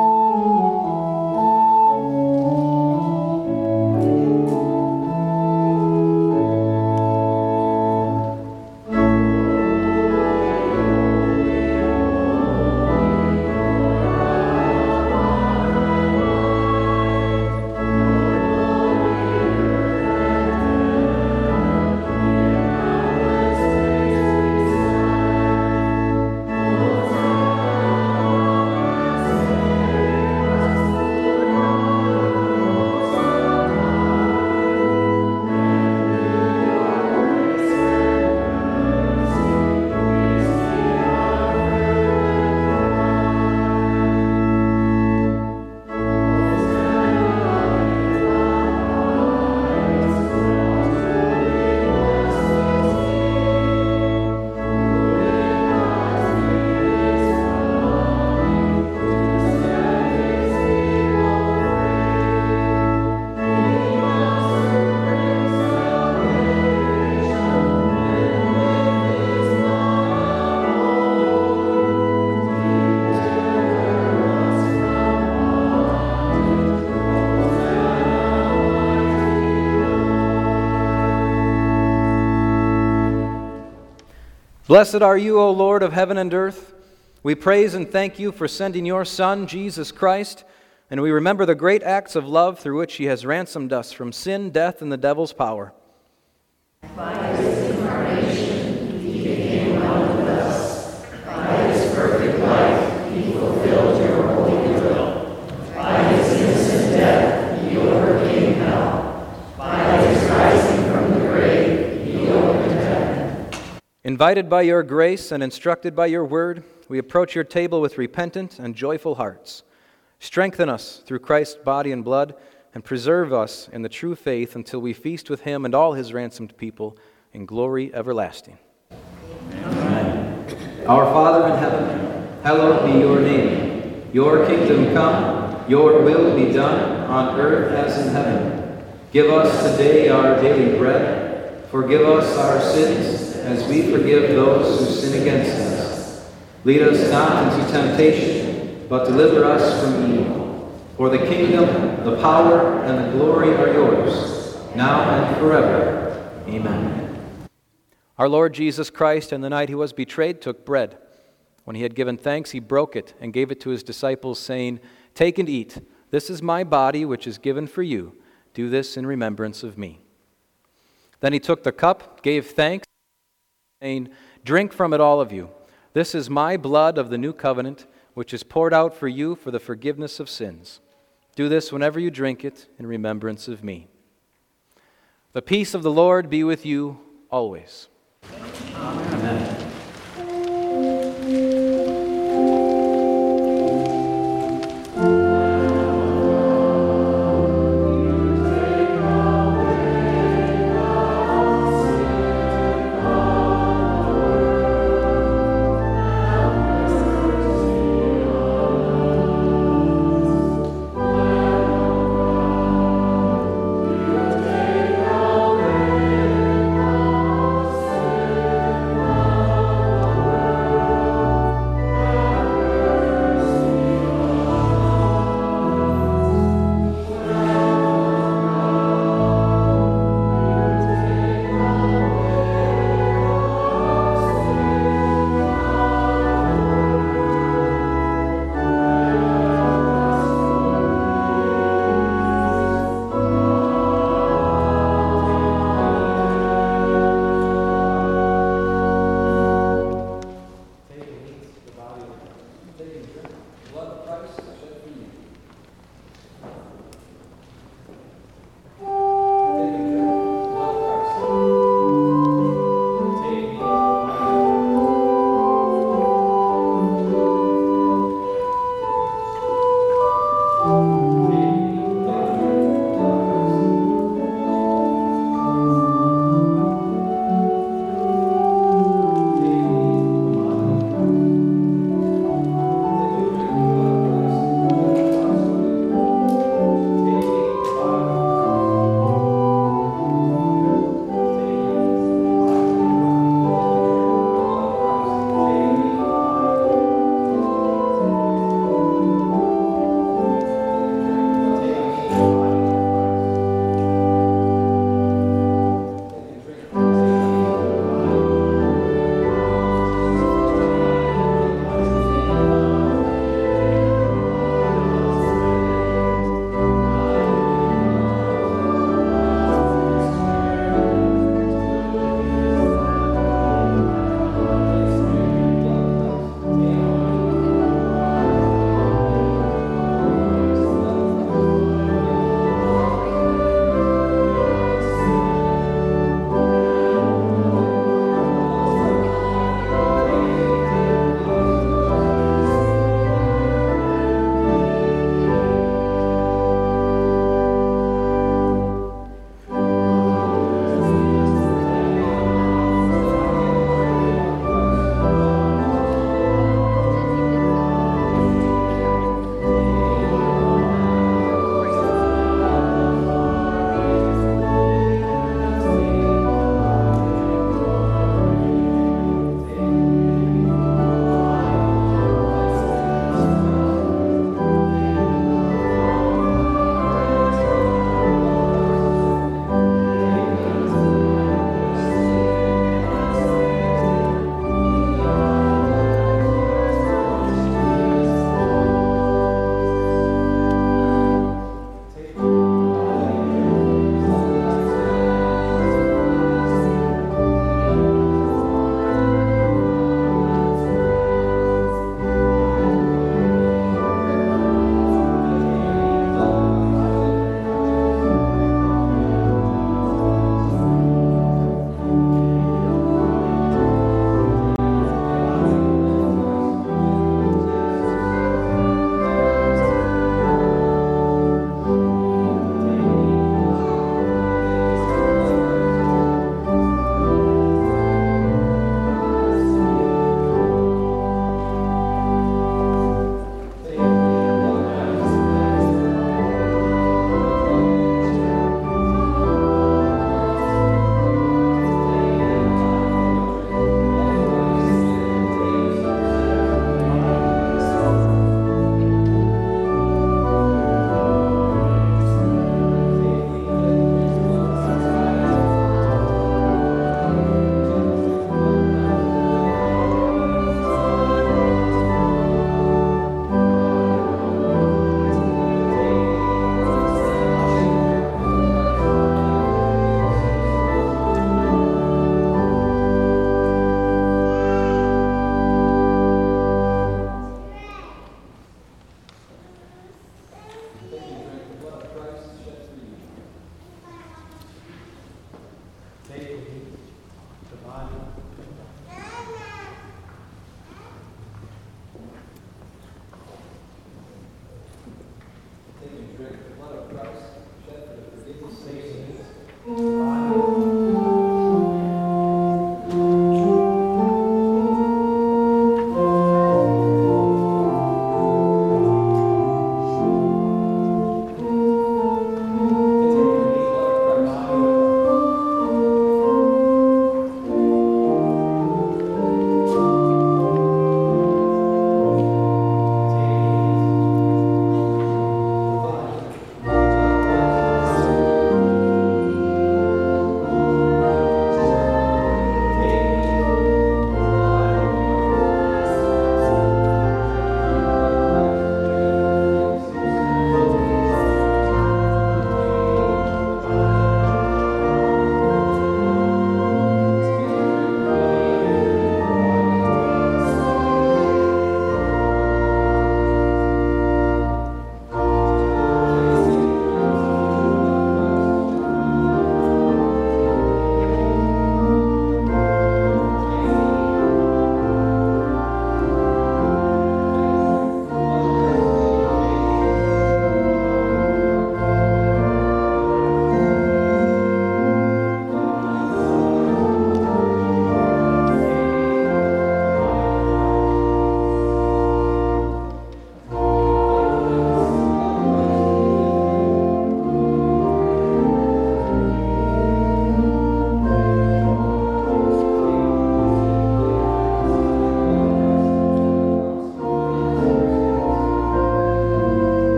Blessed are you, O Lord of heaven and earth. We praise and thank you for sending your Son, Jesus Christ, and we remember the great acts of love through which he has ransomed us from sin, death, and the devil's power. By his incarnation, he became one with us. By his perfect life, he fulfilled your holy will. By his innocent death, he overcame hell. By his rising from the grave, he opened heaven. Invited by your grace and instructed by your word, we approach your table with repentant and joyful hearts. Strengthen us through Christ's body and blood, and preserve us in the true faith until we feast with him and all his ransomed people in glory everlasting. Amen. Our Father in heaven, hallowed be your name. Your kingdom come, your will be done on earth as in heaven. Give us today our daily bread. Forgive us our sins as we forgive those who sin against us. Lead us not into temptation, but deliver us from evil. For the kingdom, the power, and the glory are yours, now and forever. Amen. Our Lord Jesus Christ, on the night he was betrayed, took bread. When he had given thanks, he broke it and gave it to his disciples, saying, "Take and eat. This is my body, which is given for you. Do this in remembrance of me." Then he took the cup, gave thanks, saying, "Drink from it, all of you. This is my blood of the new covenant, which is poured out for you for the forgiveness of sins. Do this whenever you drink it in remembrance of me." The peace of the Lord be with you always. Amen. Amen.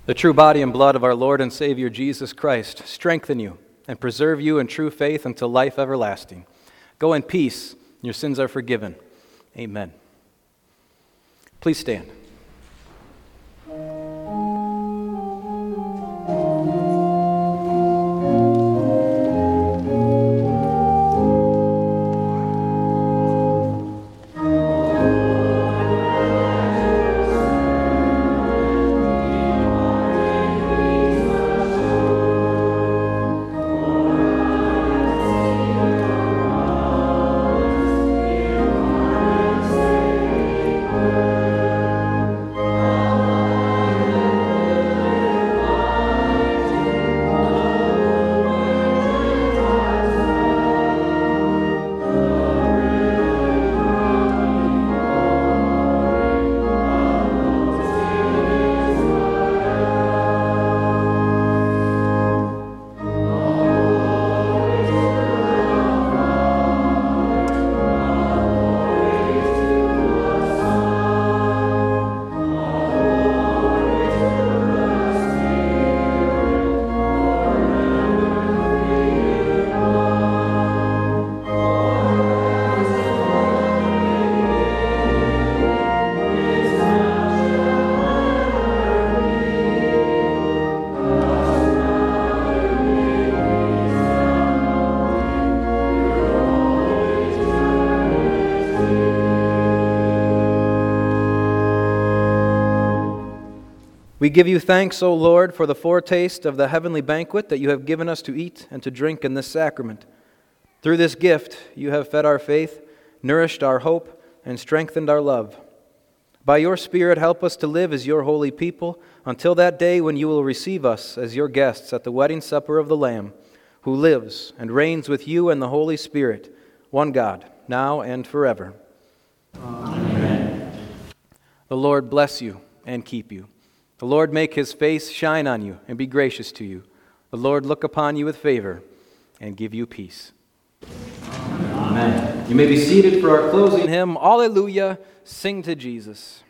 The true body and blood of our Lord and Savior Jesus Christ strengthen you and preserve you in true faith until life everlasting. Go in peace. Your sins are forgiven. Amen. Please stand. We give you thanks, O Lord, for the foretaste of the heavenly banquet that you have given us to eat and to drink in this sacrament. Through this gift, you have fed our faith, nourished our hope, and strengthened our love. By your Spirit, help us to live as your holy people until that day when you will receive us as your guests at the wedding supper of the Lamb, who lives and reigns with you and the Holy Spirit, one God, now and forever. Amen. The Lord bless you and keep you. The Lord make his face shine on you and be gracious to you. The Lord look upon you with favor and give you peace. Amen. You may be seated for our closing hymn, Alleluia, sing to Jesus.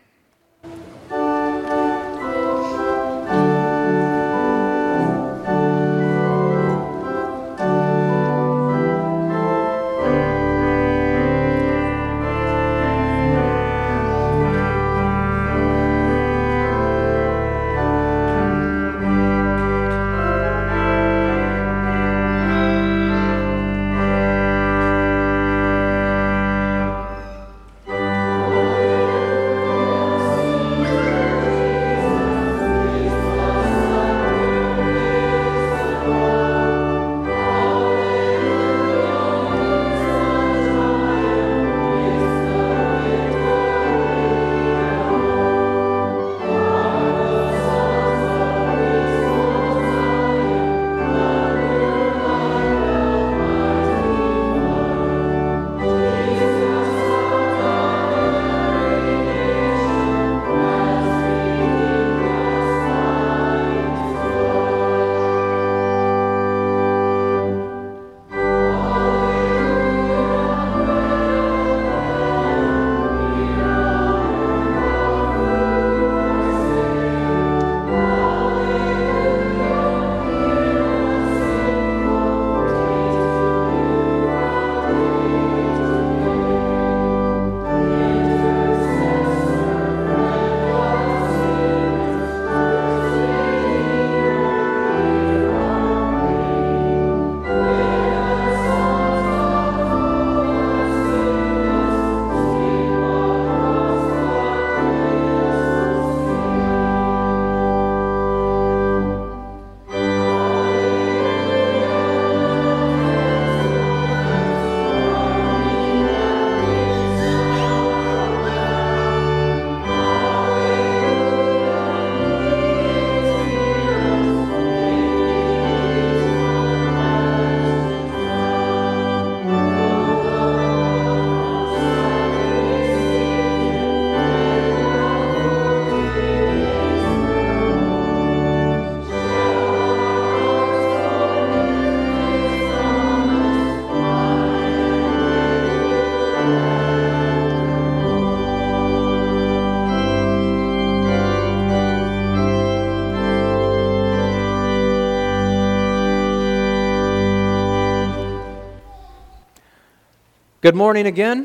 Good morning again.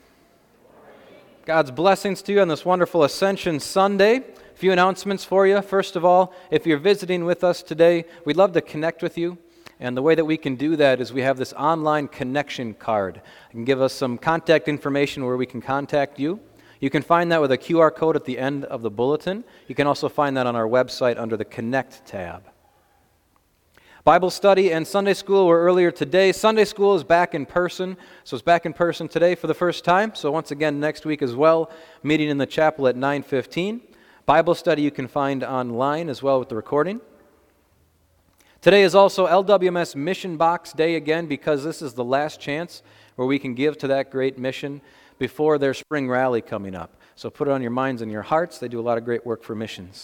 God's blessings to you on this wonderful Ascension Sunday. A few announcements for you. First of all, if you're visiting with us today, we'd love to connect with you. And the way that we can do that is we have this online connection card. You can give us some contact information where we can contact you. You can find that with a QR code at the end of the bulletin. You can also find that on our website under the Connect tab. Bible study and Sunday school were earlier today. Sunday school is back in person, so it's back in person today for the first time. So once again, next week as well, meeting in the chapel at 9:15. Bible study you can find online as well with the recording. Today is also LWMS Mission Box Day again, because this is the last chance where we can give to that great mission before their spring rally coming up. So put it on your minds and your hearts. They do a lot of great work for missions.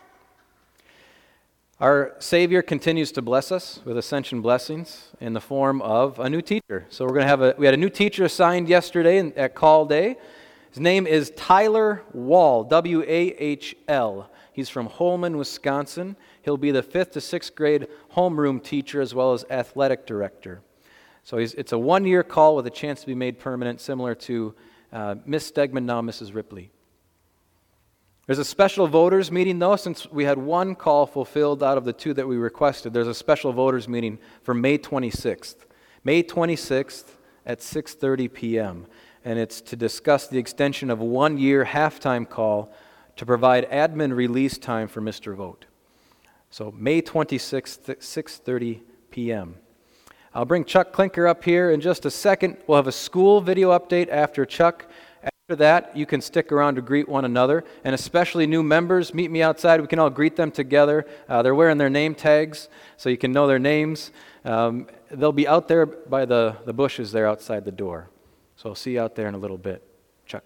Our Savior continues to bless us with Ascension blessings in the form of a new teacher. So we had a new teacher assigned yesterday at Call Day. His name is Tyler Wahl, W-A-H-L. He's from Holman, Wisconsin. He'll be the 5th to 6th grade homeroom teacher as well as athletic director. So it's a one-year call with a chance to be made permanent, similar to Miss Stegman, now Mrs. Ripley. There's a special voters meeting, though, since we had one call fulfilled out of the 2 that we requested. There's a special voters meeting for May 26th. May 26th at 6:30 p.m. And it's to discuss the extension of 1 year halftime call to provide admin release time for Mr. Vote. So May 26th at 6:30 p.m. I'll bring Chuck Klinker up here in just a second. We'll have a school video update after Chuck. After that, you can stick around to greet one another, and especially new members, meet me outside. We can all greet them together. They're wearing their name tags, so you can know their names. They'll be out there by the bushes there outside the door. So I'll see you out there in a little bit. Chuck.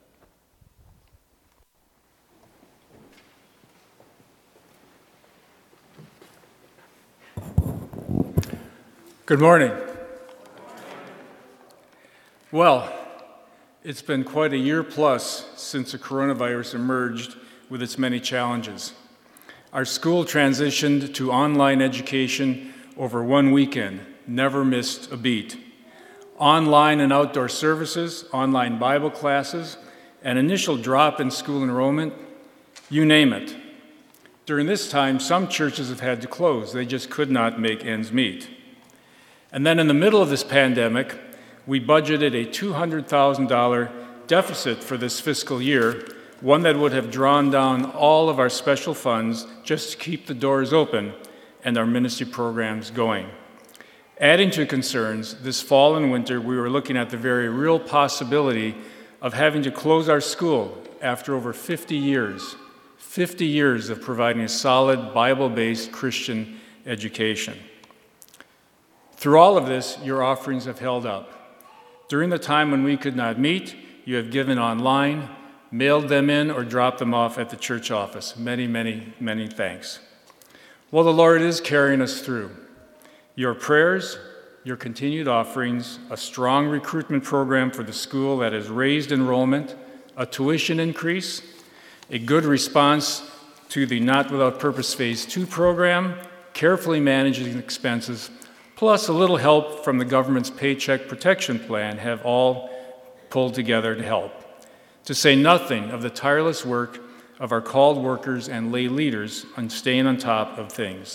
Good morning. Well, it's been quite a year plus since the coronavirus emerged with its many challenges. Our school transitioned to online education over one weekend, never missed a beat. Online and outdoor services, online Bible classes, an initial drop in school enrollment, you name it. During this time, some churches have had to close. They just could not make ends meet. And then in the middle of this pandemic, we budgeted a $200,000 deficit for this fiscal year, one that would have drawn down all of our special funds just to keep the doors open and our ministry programs going. Adding to concerns, this fall and winter, we were looking at the very real possibility of having to close our school after over 50 years of providing a solid Bible-based Christian education. Through all of this, your offerings have held up. During the time when we could not meet, you have given online, mailed them in, or dropped them off at the church office. Many, many, many thanks. Well, the Lord is carrying us through. Your prayers, your continued offerings, a strong recruitment program for the school that has raised enrollment, a tuition increase, a good response to the Not Without Purpose Phase 2 program, carefully managing expenses, plus a little help from the government's Paycheck Protection Plan have all pulled together to help. To say nothing of the tireless work of our called workers and lay leaders on staying on top of things.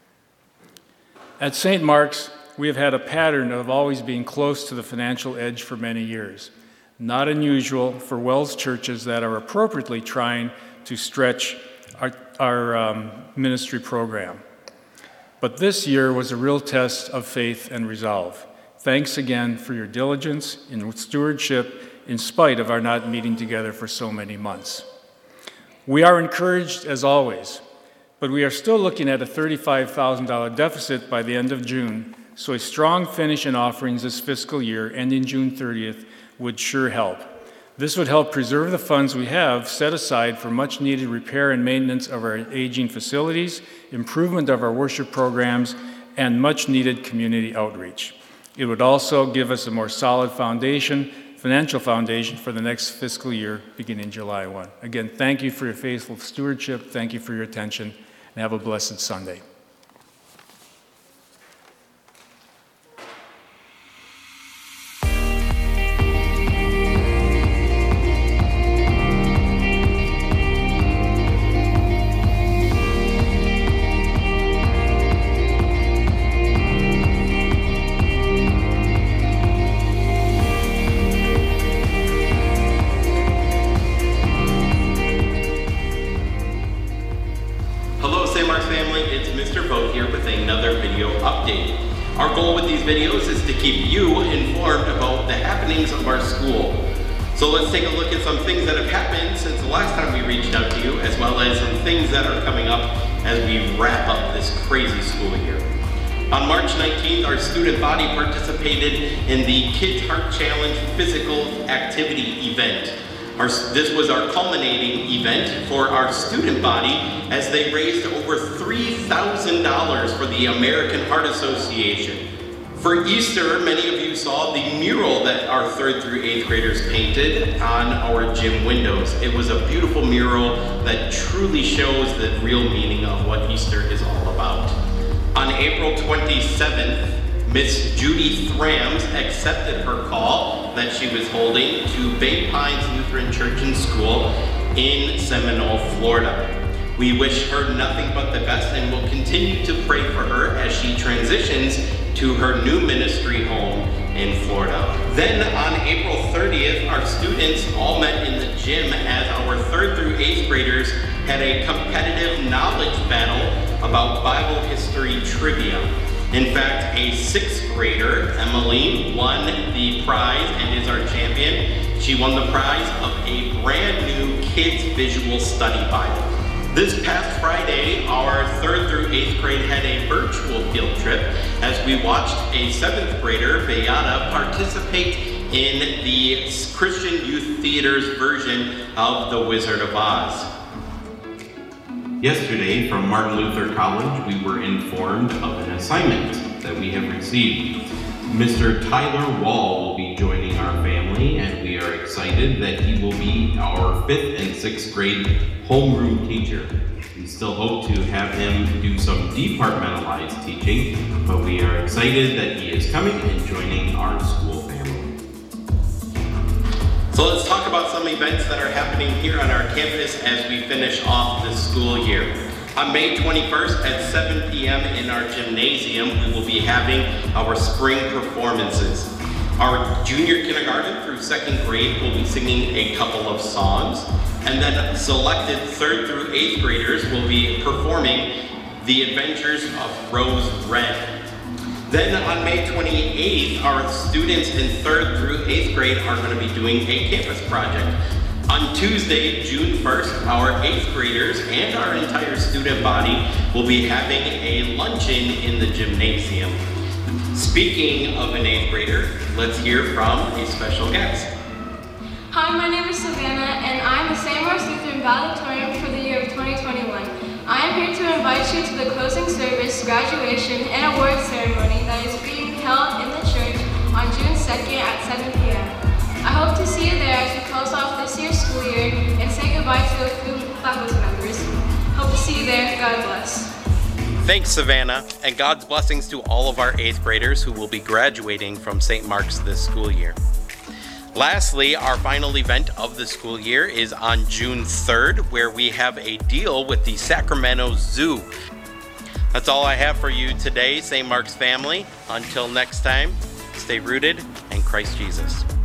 At St. Mark's, we have had a pattern of always being close to the financial edge for many years. Not unusual for WELS churches that are appropriately trying to stretch our ministry program. But this year was a real test of faith and resolve. Thanks again for your diligence in stewardship in spite of our not meeting together for so many months. We are encouraged as always, but we are still looking at a $35,000 deficit by the end of June, so a strong finish in offerings this fiscal year ending June 30th would sure help. This would help preserve the funds we have set aside for much-needed repair and maintenance of our aging facilities, improvement of our worship programs, and much-needed community outreach. It would also give us a more solid foundation, financial foundation, for the next fiscal year beginning July 1. Again, thank you for your faithful stewardship. Thank you for your attention, and have a blessed Sunday. resources to keep you informed about the happenings of our school. So let's take a look at some things that have happened since the last time we reached out to you, as well as some things that are coming up as we wrap up this crazy school year. On March 19th, our student body participated in the Kids Heart Challenge physical activity event. This was our culminating event for our student body as they raised over $3,000 for the American Heart Association. For Easter, many of you saw the mural that our 3rd through 8th graders painted on our gym windows. It was a beautiful mural that truly shows the real meaning of what Easter is all about. On April 27th, Miss Judy Thrams accepted her call that she was holding to Bay Pines Lutheran Church and School in Seminole, Florida. We wish her nothing but the best and will continue to pray for her as she transitions to her new ministry home in Florida. Then on April 30th, our students all met in the gym as our 3rd through 8th graders had a competitive knowledge battle about Bible history trivia. In fact, a 6th grader, Emily, won the prize and is our champion. She won the prize of a brand new Kids Visual Study Bible. This past Friday, our 3rd through 8th grade had a virtual field trip as we watched a 7th grader, Beata, participate in the Christian Youth Theater's version of The Wizard of Oz. Yesterday, from Martin Luther College, we were informed of an assignment that we have received. Mr. Tyler Wall will be joining our family, and we are excited that he will be our 5th and 6th grade homeroom teacher. We still hope to have him do some departmentalized teaching, but we are excited that he is coming and joining our school family. So let's talk about some events that are happening here on our campus as we finish off this school year. On May 21st at 7 p.m. in our gymnasium, we will be having our spring performances. Our junior kindergarten through 2nd grade will be singing a couple of songs, and then selected 3rd through 8th graders will be performing The Adventures of Rose Red. Then on May 28th, our students in 3rd through 8th grade are going to be doing a campus project. On Tuesday, June 1st, our 8th graders and our entire student body will be having a luncheon in the gymnasium. Speaking of an 8th grader, let's hear from a special guest. Hi, my name is Savannah, and I'm the St. Mark's Lutheran valedictorian for the year of 2021. I am here to invite you to the closing service, graduation, and award ceremony that is being held in the church on June 2nd at 7 p.m. I hope to see you there as we close off this year's school year and say goodbye to a few faculty members. Hope to see you there. God bless. Thanks, Savannah, and God's blessings to all of our 8th graders who will be graduating from St. Mark's this school year. Lastly, our final event of the school year is on June 3rd, where we have a deal with the Sacramento Zoo. That's all I have for you today, St. Mark's family. Until next time, stay rooted in Christ Jesus.